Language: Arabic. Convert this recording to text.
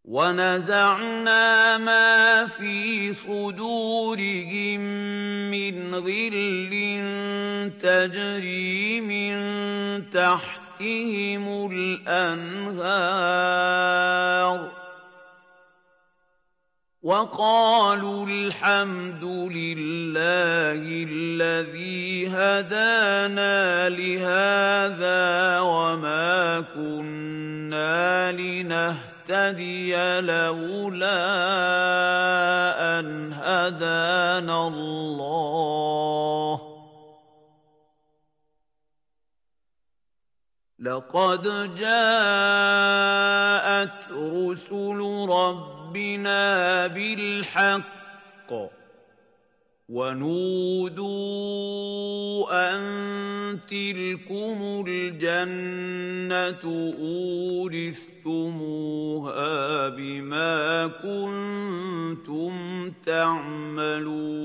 وَنَزَعْنَا مَا فِي صُدُورِهِم مِّنْ غِلٍّ تَجْرِي مِن تَحْتِهِمُ الْأَنْهَارُ وَقَالُوا الْحَمْدُ لِلَّهِ الَّذِي هَدَانَا لِهَٰذَا وَمَا كُنَّا لِنَهْتَدِيَ لَوْلَا أَنْ هَدَانَا اللَّهُ ۖ لَقَدْ جَاءَتْ رُسُلُ رَبِّنَا بِالْحَقِّ وَنُودُوا أَن تِلْكُمُ الْجَنَّةُ أُورِثْتُمُوهَا بِمَا كُنتُمْ تَعْمَلُونَ